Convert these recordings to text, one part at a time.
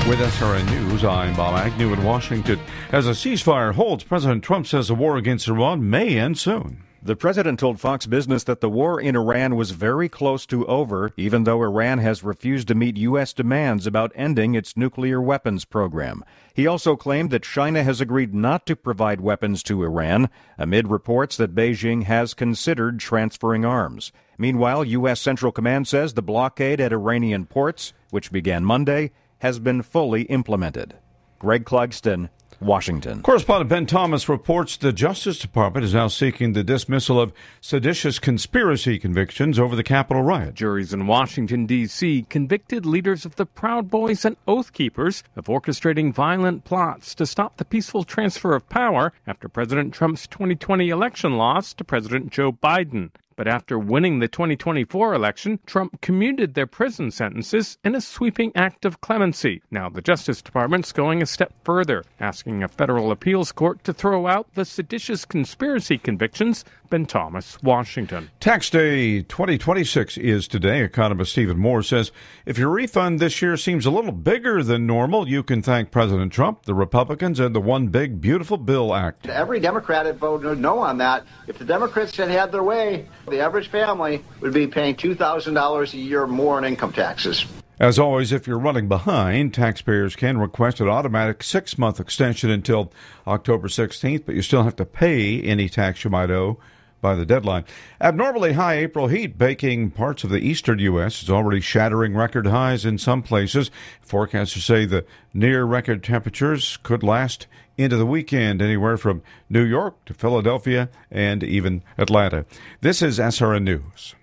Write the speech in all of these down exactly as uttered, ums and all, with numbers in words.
With S R N News, I'm Bob Agnew in Washington. As a ceasefire holds, President Trump says the war against Iran may end soon. The president told Fox Business that the war in Iran was very close to over, even though Iran has refused to meet U S demands about ending its nuclear weapons program. He also claimed that China has agreed not to provide weapons to Iran, amid reports that Beijing has considered transferring arms. Meanwhile, U S Central Command says the blockade at Iranian ports, which began Monday, has been fully implemented. Greg Clugston, Washington. Correspondent Ben Thomas reports the Justice Department is now seeking the dismissal of seditious conspiracy convictions over the Capitol riot. Juries in Washington, D C convicted leaders of the Proud Boys and Oath Keepers of orchestrating violent plots to stop the peaceful transfer of power after President Trump's twenty twenty election loss to President Joe Biden. But after winning the twenty twenty-four election, Trump commuted their prison sentences in a sweeping act of clemency. Now the Justice Department's going a step further, asking a federal appeals court to throw out the seditious conspiracy convictions. Ben Thomas, Washington. Tax Day twenty twenty-six is today. Economist Stephen Moore says if your refund this year seems a little bigger than normal, you can thank President Trump, the Republicans, and the One Big Beautiful Bill Act. Every Democrat had voted no on that. If the Democrats had had their way, the average family would be paying two thousand dollars a year more in income taxes. As always, if you're running behind, taxpayers can request an automatic six-month extension until October sixteenth, but you still have to pay any tax you might owe by the deadline. Abnormally high April heat baking parts of the eastern U S is already shattering record highs in some places. Forecasters say the near-record temperatures could last into the weekend, anywhere from New York to Philadelphia and even Atlanta. This is S R N News.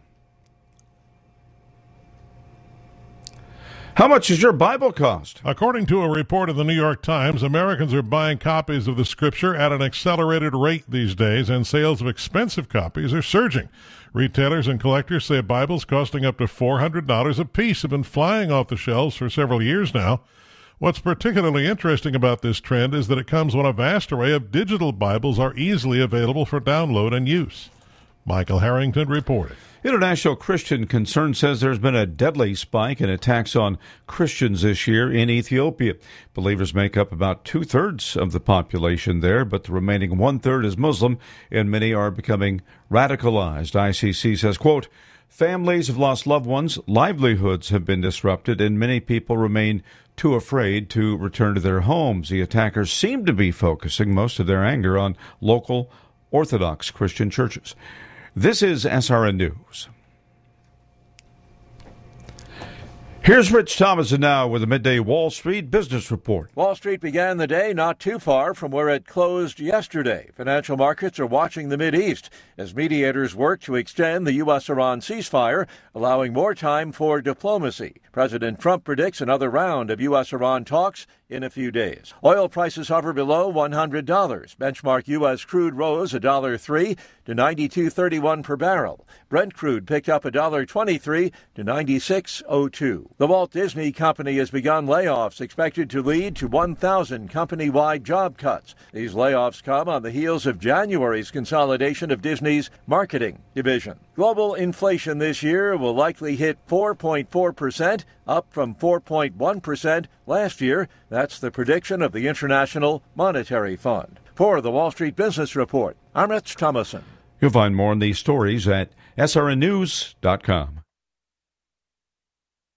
How much does your Bible cost? According to a report of the New York Times, Americans are buying copies of the Scripture at an accelerated rate these days, and sales of expensive copies are surging. Retailers and collectors say Bibles costing up to four hundred dollars a piece have been flying off the shelves for several years now. What's particularly interesting about this trend is that it comes when a vast array of digital Bibles are easily available for download and use. Michael Harrington reported. International Christian Concern says there's been a deadly spike in attacks on Christians this year in Ethiopia. Believers make up about two-thirds of the population there, but the remaining one-third is Muslim, and many are becoming radicalized. I C C says, quote, families have lost loved ones, livelihoods have been disrupted, and many people remain too afraid to return to their homes. The attackers seem to be focusing most of their anger on local Orthodox Christian churches. This is S R N News. Here's Rich Thomas now with a midday Wall Street business report. Wall Street began the day not too far from where it closed yesterday. Financial markets are watching the Mideast as mediators work to extend the U S Iran ceasefire, allowing more time for diplomacy. President Trump predicts another round of U S Iran talks in a few days. Oil prices hover below one hundred dollars. Benchmark U S crude rose one dollar and three cents to ninety-two thirty-one per barrel. Brent crude picked up one dollar and twenty-three cents to ninety-six oh two. The Walt Disney Company has begun layoffs expected to lead to one thousand company-wide job cuts. These layoffs come on the heels of January's consolidation of Disney's marketing division. Global inflation this year will likely hit four point four percent, up from four point one percent last year. That's the prediction of the International Monetary Fund. For the Wall Street Business Report, I'm Rich Thomason. You'll find more on these stories at S R N news dot com.